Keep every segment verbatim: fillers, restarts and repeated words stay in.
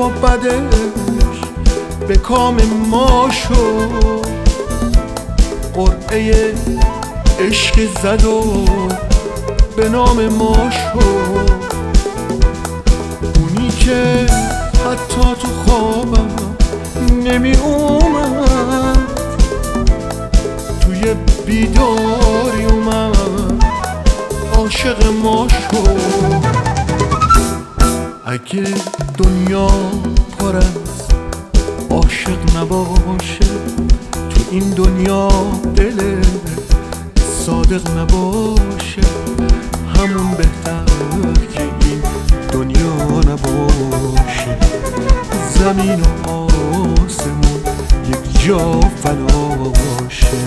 و بدش به کام ما شد، قرعه عشق زد و به نام ما شد. اونی که حتی تو خوابم نمی اومد، توی بیداری اومد عاشق ما شد. اگه دنیا پر از عاشق نباشه، تو این دنیا دل صادق نباشه، همون بهتر که این دنیا نباشه. زمین و آسمون یک جا فناشه.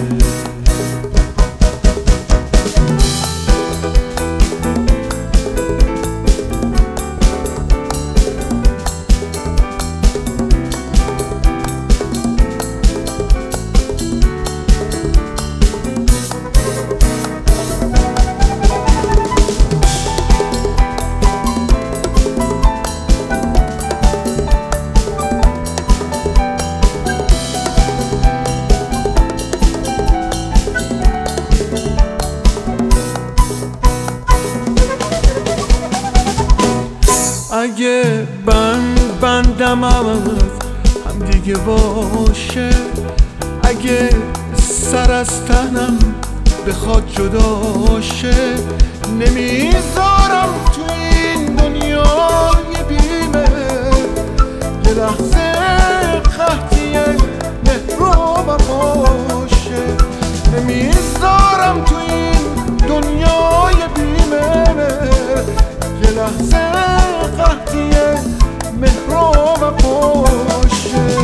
اگه بند بندم از هم دیگه باشه، اگه سر از تنم بخواد جداشه، نمیذارم تو این دنیای بیمه یه لحظه قحطیه مهربان باشه. نمیذارم تو این دنیای بیمه یه لحظه قحطیه مهربان باشه.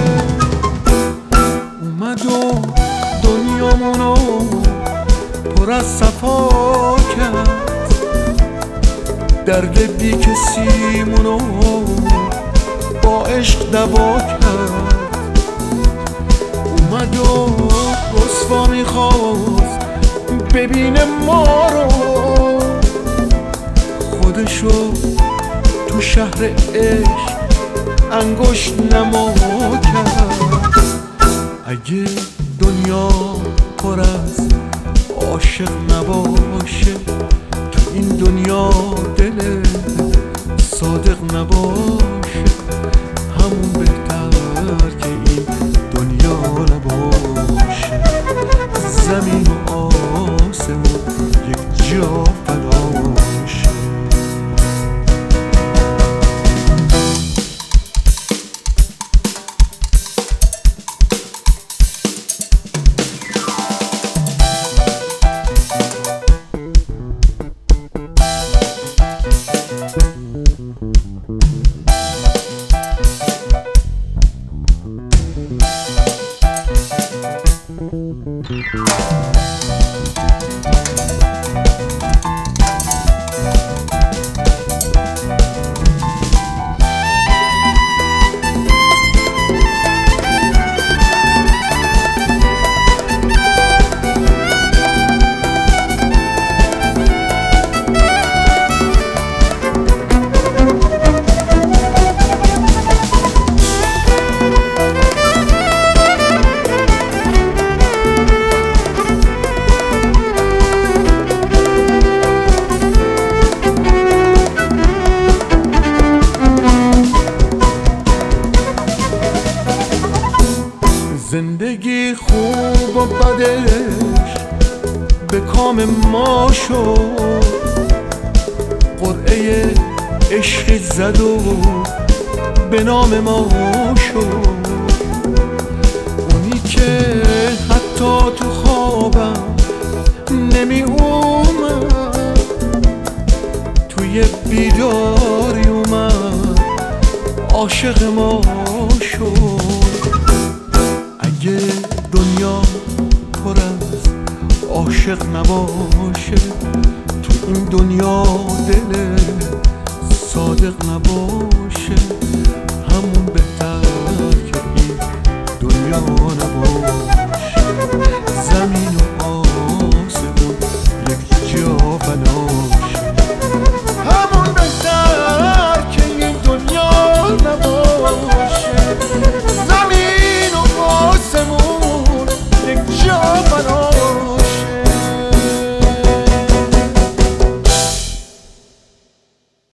اومد و دنیامونو پر از صفا کرد، درد بی کسیمونو با عشق دوا کرد. اومد و رسوا میخواست ببینه ما رو، خودشو تو شهر عشق انگشت نما کرد. اگه دنیا پر از عاشق نباشه، تو این دنیا دل صادق نباشه، همون بهتر که این دنیا نباشه. زمین و آسمون یک جا فناشه. زندگی خوب و بدش به کام ما شد، قرعه عشق زد و به نام ما شد. اونی که حتی تو خوابم نمی اومد، توی بیداری اومد عاشق ما شد. اگه دنیا پر از عاشق نباشه، تو این دنیا دل صادق نباشه، همون بهتر که این دنیا